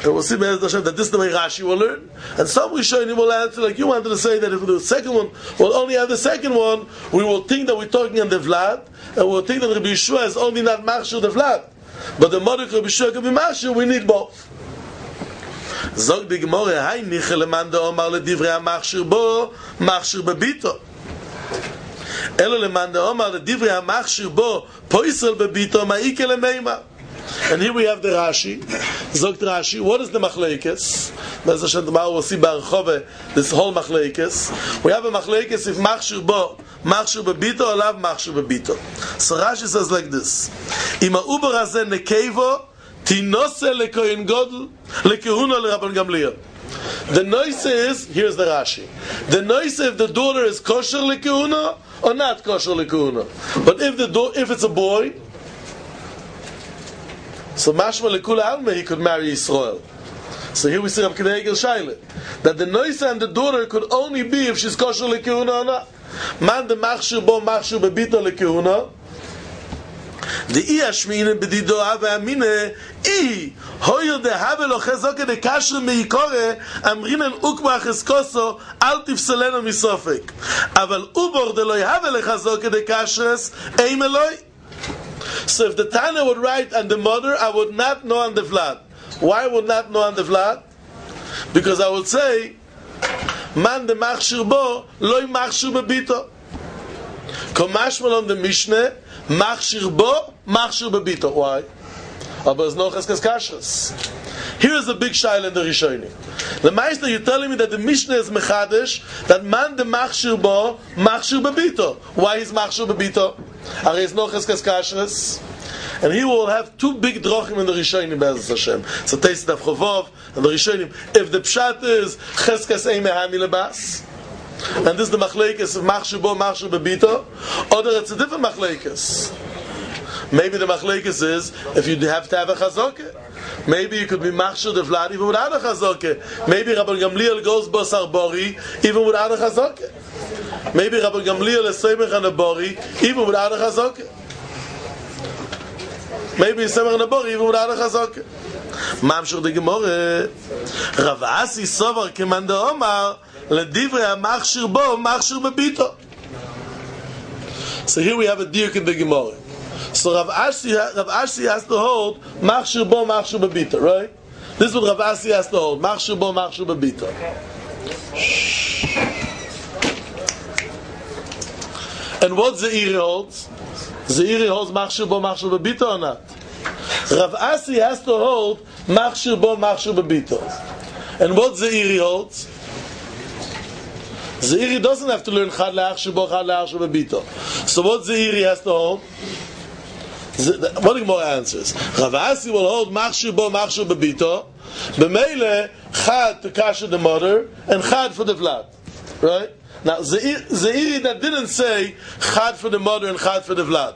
And we'll see that this is the way Rashi will learn. And some Rishonim will answer like you wanted to say that if the second one will only have the second one, we will think that we're talking on the Vlad, and we'll think that Rabbi Yeshua is only not Machshir the Vlad. But the mother Rabbi Yeshua can be Machshir, we need both. Zog the Gemara, hay nichel man de Omar le divrei Machshir bo, Machshir bebito. Elo le man de Omar le divrei Machshir bo, poisel bebito, ma'ike le meima. And here we have the Rashi. Zogt Rashi, what is the Machlekes? Bez Hashem tomorrow we'll see Barchove this whole Machlekes. We have a Machlekes if Machshir bo, Machshir bebito, or lav Machshir bebito. So Rashi says like this: Ima uber hazeh nekevo tinose lekoyin godel lekehuna leRabban Gamliel. The noise is, here's the Rashi. The noise if the daughter is kosher lekehuna or not kosher lekehuna. But if it's a boy, so mashma lekula alma he could marry Yisrael. So here we see Rav Kedei Egel Shaila that the noise and the daughter could only be if she's kosher lekehuna or not. Man the machshir bo machshir bebito lekehuna. The iashmine bedido ave amine I hoyer de have lo chazok de kasher meikore amrinen ukba cheskoso al tifselena misofek aval ubor de lo have le chazok de kashes eim eloi. So if the Tana would write on the mother, I would not know on the Vlad. Why would not know on the Vlad? Because I would say man de machshir bo loy machshir bebito. Komashmal on the Mishnah machshir bo machshir bebito. Why? Aber there's no cheskes kashrus. Here is a big shaila in the Rishonim. The Meister, you're telling me that the Mishnah is mechadesh that man de machshir bo machshir bebito. Why is machshir bebito? There is no cheskes kashrus. And he will have two big drochim in the Rishonim, Be'ez Hashem. So taste of Chovov and the Rishonim. If the pshat is cheskes ein mehani lebas, and this is the machlekes of machshir bo machshir bebito, or it's a different machlekes. Maybe the machlekes is if you have to have a chazokeh. Maybe you could be machshir the Vlad even without a chazokeh. Maybe Rabban Gamliel goes basar bori even without a chazokeh. Maybe Rabban Gamliel is semech on a bori even without a chazokeh. Maybe he's semech on a bori even without a chazokeh. Mamshur de Gemore Rav Asi sovar keman de Omar ledivrei machshir bo machshir bebito. So here we have a diuk in the Gemore. So Rav Ashi has to hold machshir bo machshir bebito, right? This is what Rav Ashi has to hold machshir bo machshir bebito. And what Zeiri holds? Zeiri holds machshir bo machshir bebito or not? Rav Ashi has to hold machshir bo machshir bebito. And what Zeiri holds? Zeiri doesn't have to learn chad le'achshir bo chad le'achshir bebito. So what Zeiri has to hold? What the Gemara answers? Rav Ashi will hold machshir bo machshir bebito. B'meile chad to kasher the mother and chad for the Vlad, right? Now Zeiri that didn't say chad for the mother and chad for the Vlad.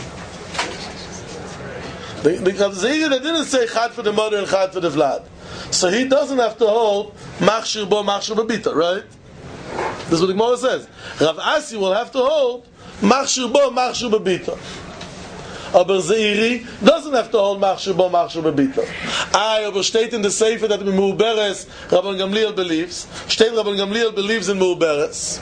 Because Zeiri that didn't say chad for the mother and chad for the Vlad, so he doesn't have to hold machshir bo machshir bebito, right? This is what the Gemara says. Rav Ashi will have to hold machshir bo machshir bebito. Aber Zeiri doesn't have to hold machshir bo machshir bebito. Aber steht in the Sefer that in Mu'beres Rabban Gamliel believes. Steht Rabban Gamliel believes in Mu'beres.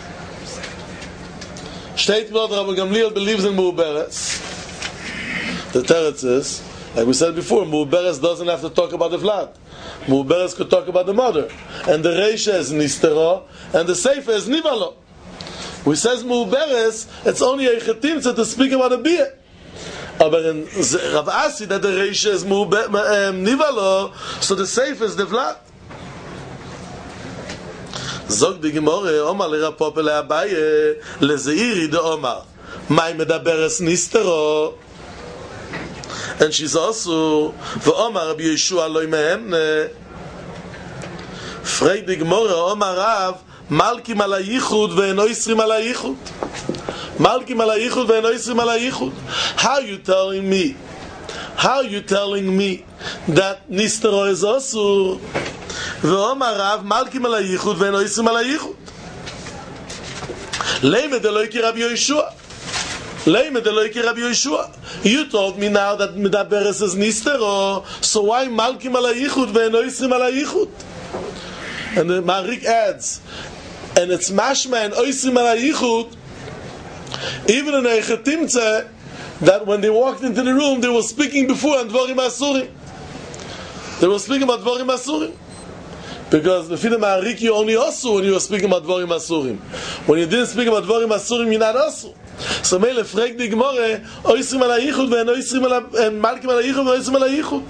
Steht what Rabban Gamliel believes in Mu'beres. The teretz is, like we said before, Mu'beres doesn't have to talk about the Vlad. Mu'beres could talk about the mother. And the Reisha is Nistero, and the Sefer is Nivalo. We says Mu'beres, it's only a chetimtza to speak about a beer. But in Rav Ashi that the Reisha is Nivalo, so the Sefer is the Vlad. Zog the Gemore, Omar le Rav Papa le Abaye, le Zeiri de Omar, Mai medaberes Nistero. And she's also Omar Rabbi Yeshua loy mehemne. Freit the Gemore, Omar Rav, Malkim ala yichud ve'eno isrim ala yichud. Malkim ala yichud ve'eno isrim ala yichud. How you telling me? How you telling me that Nistero is also Ve'omar Rav, Malkim ala yichud ve'eno isrim ala yichud. Leimed eloi ki Rabbi Yeshua. Leimed Eloike Rabbi Yeshua. You told me now that Medaberes is Nistero, so why Malkim ala Yichud ve'eno Yisrim ala Yichud? And the Marik adds, and it's Mashma and Oisrim ala Yichud, even in Eichet Timtzeh, that when they walked into the room, they were speaking before on Dvorim Asurim. They were speaking about Dvorim Asurim. Because the Fidem Marik, you only Asu when you were speaking about Dvorim Asurim. When you didn't speak about Dvorim Asurim, you're not Asu. So Mele fragt die Gemorre, Oisrim ala Yichud, and Oisrim ala, and Malkim ala Yichud, and Oisrim ala Yichud.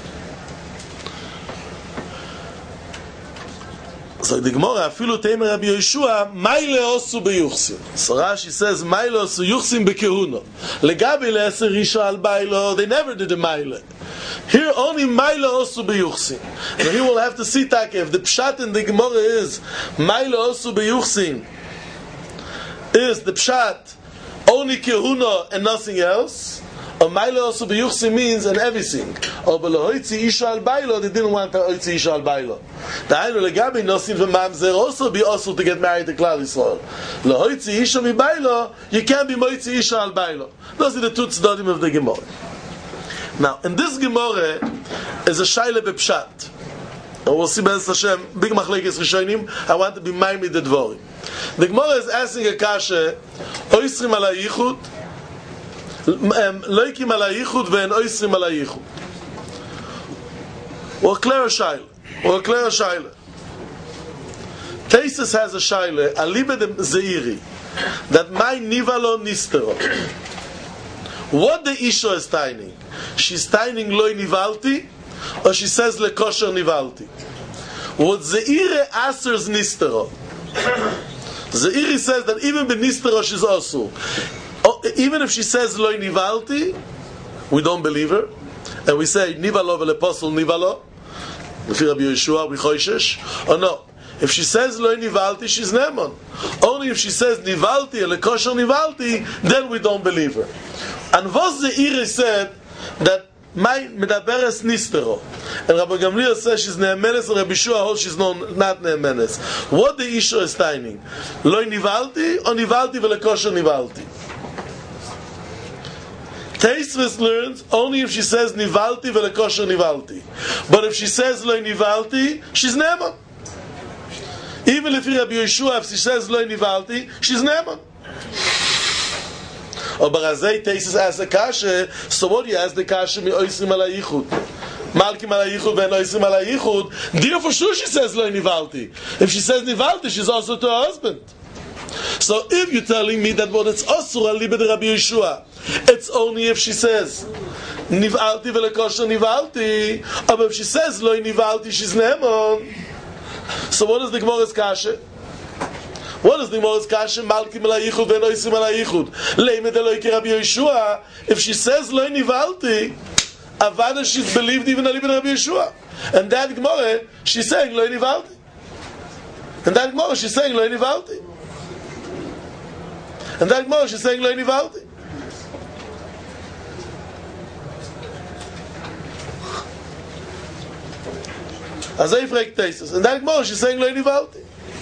So the Gemorre, afilu Teimer Rabbi Yeshua, Maile Osu beyuchsin. So Rashi says, Maile Osu yuchsin bekehuno. Legabi le'eser Risha al Bailo, they never did a Maile. Here only Maile Osu beyuchsin. Now he will have to see if the Pshat in the Gemorre is, Maile Osu beyuchsin, is the Pshat, only kehuna and nothing else, or Maila also beyuchsi means and everything. Or belohoitzi isha al bailo, they didn't want to hoitzi isha al bailo. The Ainu legabi nosin v'mamzer also be also to get married to Klal Yisrael. Lohoitzi isha mi bailo, you can't be moitzi isha al bailo. Those are the two tzdodim of the Gemara. Now, in this Gemara is a shaila bepshat. And we'll see Be'ez Hashem, big machlekes rishonim, I want to be maimid the dvorim. The Gemara is asking a kasha, Oisrim ala Yichud, Loikim ala Yichud, ve'en Oisrim ala Yichud. We'll clear a shaila. Teisus has a shaila, alibe de zeiri, that my nivalo nistero. What the Isha is taining? She's taining loy nivalti, or she says le kosher nivalti. What zeire asers nistero. Zeiri says that even benistero she's also. Even if she says loy nivalti, we don't believe her, and we say nivalo v'leposel nivalo. Lefi Rabbi Yeshua we choishesh. Or no, if she says loy nivalti, she's nemon. Only if she says nivalti or le kosher nivalti, then we don't believe her. And was Zeiri said that my medaberes nistero, and Rabbi Gamliel says she's ne'emenes, and Rabbi Shua holds she's not ne'emenes. What the issue is taining? Loy nivalti or nivalti v'lekosher nivalti? Teisves learns only if she says nivalti v'lekosher nivalti. But if she says loy nivalti, she's ne'eman. Even if Rabbi Yeshua, if she says loy nivalti, she's ne'eman. Or Barazei Teisus asks the kasha, so what do you ask the kasha mi oisrim ala yichud? Malkim ala yichud ve'en oisrim ala yichud. There for sure she says lo nivalti. If she says nivalti, she's also to her husband. So if you're telling me that what it's osur al libed Rabbi Yeshua, it's only if she says nivalti ve'lekosher nivalti, or if she says lo nivalti, she's ne'emon. So what is the Gemara's kasha? What is the Gemara's kasha? Malkim ala yichud ve'en oisrim ala yichud. Leimed Eloike Rabbi Yeshua. If she says lo nivalti, avada she's believed even alibed Rabbi Yeshua. And that Gemara, she's saying lo nivalti. And that Gemara, she's saying lo nivalti. And that Gemara, she's saying lo nivalti. Azay fragt Teisus. And that Gemara, she's saying lo nivalti.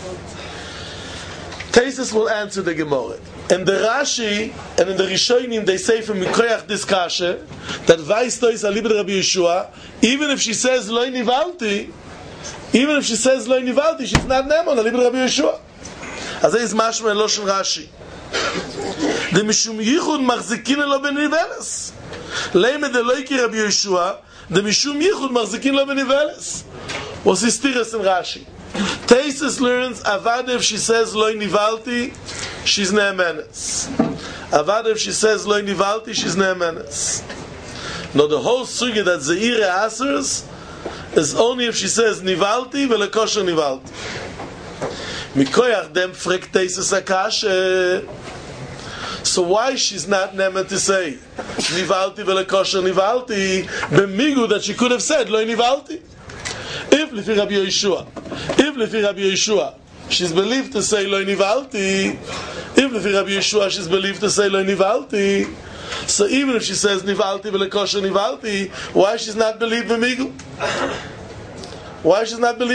Teisus will answer the Gemara. And the Rashi and in the Rishonim they say from Mikoyach this kasha that Vaisto is alibed Rabbi Yeshua, even if she says lo nivalti, she's not nemon alibed Rabbi Yeshua. Azay is mashma and loshen Rashi. The mishum yichud machzikin lo beniveles. Leimed Eloike Rabbi Yeshua. The mishum yichud machzikin lo beniveles. Was his tiras in Rashi. Teisus learns avada if she says loy nivalti, she's ne'emenes. Avada if she says loy nivalti, she's ne'emenes. Now the whole sugya that zeire asers is only if she says nivalti v'lekosher nivalti. Mikoyach dem frek Teisus akashe. So why she's not ne'emen to say nivalti v'lekosher nivalti b'migu that she could have said loy nivalti? If Lefi Rabbi Yeshua, she's believed to say lo nivalti. If Lefi Rabbi Yeshua, she's believed to say lo nivalti. So even if she says nivalti v'lekosher nivalti, why she's not believed b'migu?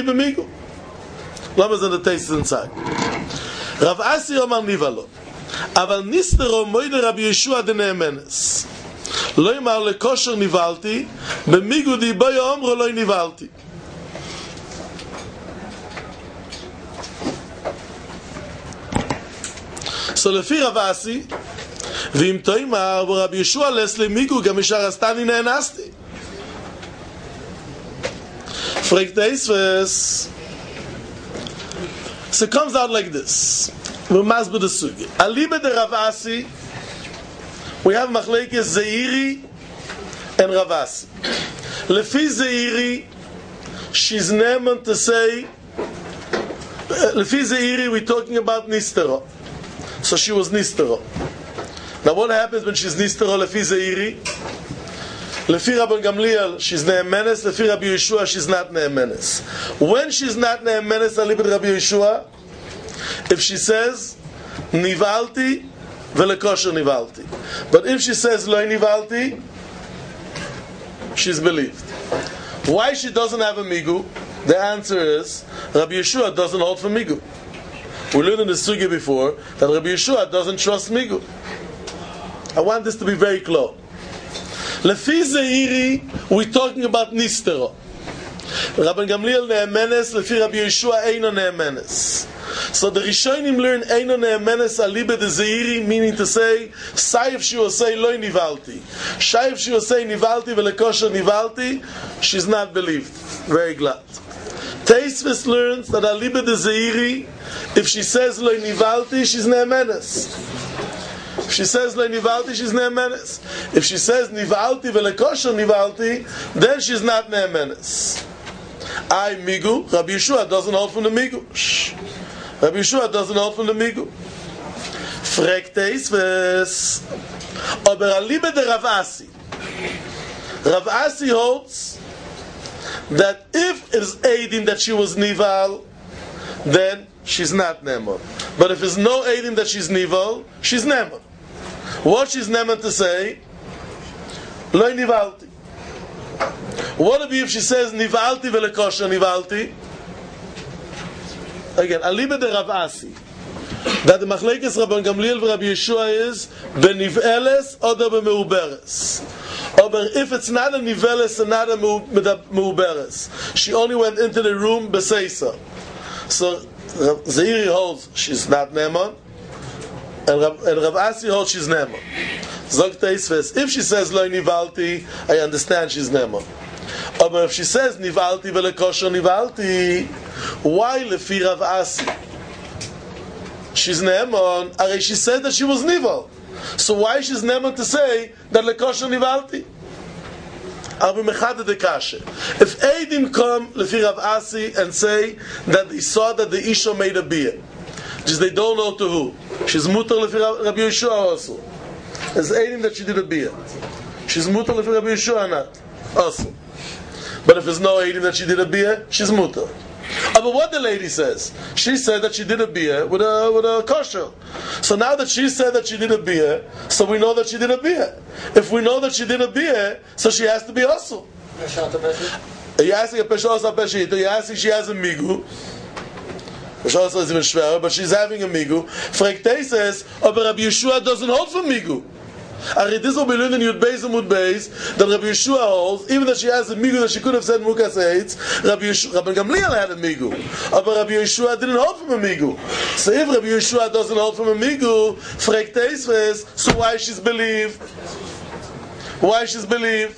Lamas and the taste inside. Rav Asi Omar Nivalo. אבל ניסטרו מוידה רבי ישוע דנאמנס. לא יאמר לכושר נבלתי, במיגודי בו יאמרו לא נבלתי. So לפי רב אסי, ואם תאמר רבי ישוע לסלי מיגו גם ישר עשתני נאנסתי. Fragt Eisves. So it comes out like this. We must be the sugi. Alibe de Rav Asi, we have Machlekes Zeiri and Rav Asi. Lefi Zeiri, she's named to say, Lefi Zeiri, we're talking about Nistero. So she was Nistero. Now what happens when she's Nistero Lefi Zeiri? Lefi Rabban Gamliel, she's Ne'emenes. Lefi Rabbi Yeshua, she's not Ne'emenes. When she's not Ne'emenes, Alibet Rabbi Yeshua, if she says, Nivalti, Velekosher Nivalti. But if she says, Lo Nivalti, she's believed. Why she doesn't have a Migu? The answer is, Rabbi Yeshua doesn't hold for Migu. We learned in the Sugi before, that Rabbi Yeshua doesn't trust Migu. I want this to be very clear. Lefi Zeiri, we're talking about Nistero. Rabban Gamliel Ne'emenes, Lefi Rabbi Yeshua Eino Ne'emenes. So the Rishonim learn Eino Ne'emenes Alibe de Zeiri, meaning to say, Saif she will say Loi Nivalti. Saif she will say Nivalti Velekosher Nivalti, she's not believed. Very glad. Teisves learns that Alibe de Zeiri, if she says Loi Nivalti, she's Ne'emenes. If she says Le Nivalti, she's Ne'emenes. If she says Nivalti Velekosher Nivalti, then she's not Ne'emenes. I Migu, Rabbi Yeshua doesn't hold from the Migu. Rabbi Yeshua doesn't hold from the Migu. Fragteis ves. Aber Alibe de Rav Asi. Rav Asi holds that if it's aiding that she was Nival, then she's not Ne'emen. But if there's no aiding that she's Nival, she's Ne'emen. What she's Ne'emen to say? Lo Nivalti. What would be if she says Nivalti Velekosher Nivalti? Again, Alibe de Rav Asi. That the Machlekes Rabban Gamliel Rabbi Yeshua is Beniveles or Bemeuberes. But if it's not a Niveles and not a Meuberes, she only went into the room Beseisa. So Zeiri holds she's not Ne'emen, and Rav Asi holds she's Ne'emen. Zog Teisves, if she says Lo Nivalti, I understand she's Ne'emen. But if she says Nivalti Velekosher Nivalti, why Lefi Rav Asi? She's Ne'emen, and she said that she was Nival. So why she's Ne'emen to say that Lekosher Nivalti? I'll be mechaded the kasha. If Eidim come Lefi Rav Asi and say that he saw that the Isha made a beer, just they don't know to who. She's mutar Lefi Rabbi Yeshua also. There's Eidim that she did a beer. She's mutar Lefi Rabbi Yeshua or not? Also. But if there's no Eidim that she did a beer, she's mutar. But what the lady says, she said that she did a beer with a kosher. So now that she said that she did a beer, so we know that she did a beer. If we know that she did a beer, so she has to be also. You're asking a Peshosa Peshita, you're asking she has a migu. Peshosa is even schwerer, but she's having a migu. Frekte says, but Rabbi Yeshua doesn't hold for migu. This will be learned in Yud Beis and Mud Beis that Rabbi Yeshua holds, even though she has a migu that she could have said Mukas Eitz, Rabbi Gamliel had a migu. But Rabbi Yeshua didn't hold from a migu. So if Rabbi Yeshua doesn't hold from a migu, Frek Teisves, so why she's believed? Why she's believed?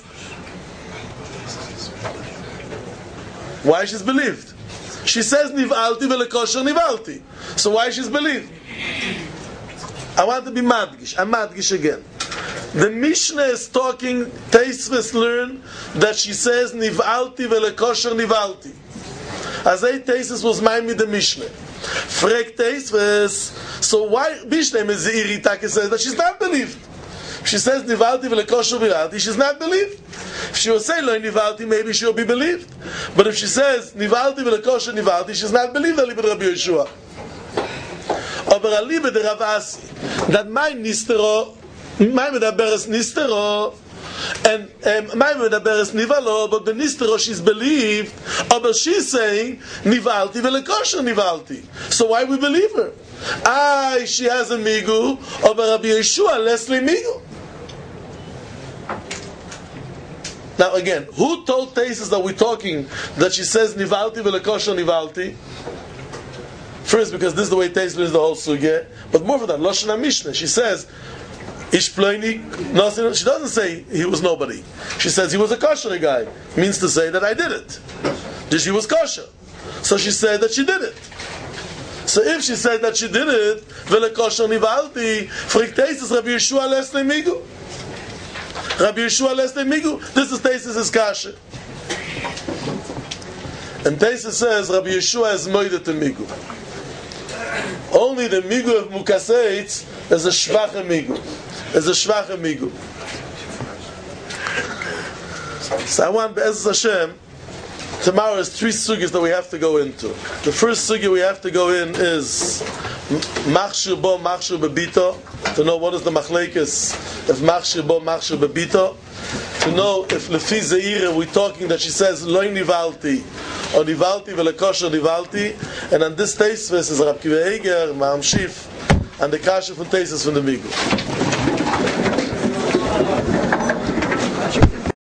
Why she's believed? She says Nivalti Velekosher Nivalti. So why she's believed? I want to be madgish. I'm madgish again. The Mishnah is talking, Teisves learn that she says Nivalti Velekosher Nivalti. As a Teisves was mine with the Mishnah. Frek Teisves, so why Mishnah is Zeiri Taka says that she's not believed. If she says Nivalti Velekosher Nivalti, she's not believed. If she will say Lo Nivalti, maybe she'll be believed. But if she says Nivalti Velekosher Nivalti, she's not believed. Alibed Rabbi Yeshua. Aber Alibed Rav Asi, that my Nistero, my Medaberes Nistero, and my Medaberes Nivalo, but the Nistero she's believed, but she's saying Nivalti Velekosher Nivalti. So why we believe her? She has a migu, over Rabbi Yeshua, Leslie migu. Now again, who told Taisus that we're talking that she says nivalti v'lekosher nivalti? First, because this is the way Taisus learns the whole sugya, but more for that, Lashon HaMishnah. She says ish ploini, nothing. She doesn't say he was nobody. She says he was a kosher guy. Means to say that I did it. She was kosher, so she said that she did it. So if she said that she did it, v'lekosher nivalti, frik Taisus Rabbi Yeshua lesle migu. Rabbi Yeshua lesle migu. This is Taisus' kasha. And Taisus says Rabbi Yeshua is moidet to migu. Only the migu of Mukaseitz is a shvacha migu. So I want, Be'ez Hashem, tomorrow is 3 sugis that we have to go into. The first sugi we have to go in is machshir bo, machshir bebito, to know what is the machlekes of machshir bo, machshir bebito, to know if lefi zeira we're talking that she says loy nivalti, or nivalti velekosher nivalti, and on this Taisus is Rab Kiva Eger, Ma'am Shif, and the kasha from Taisus from the Migu.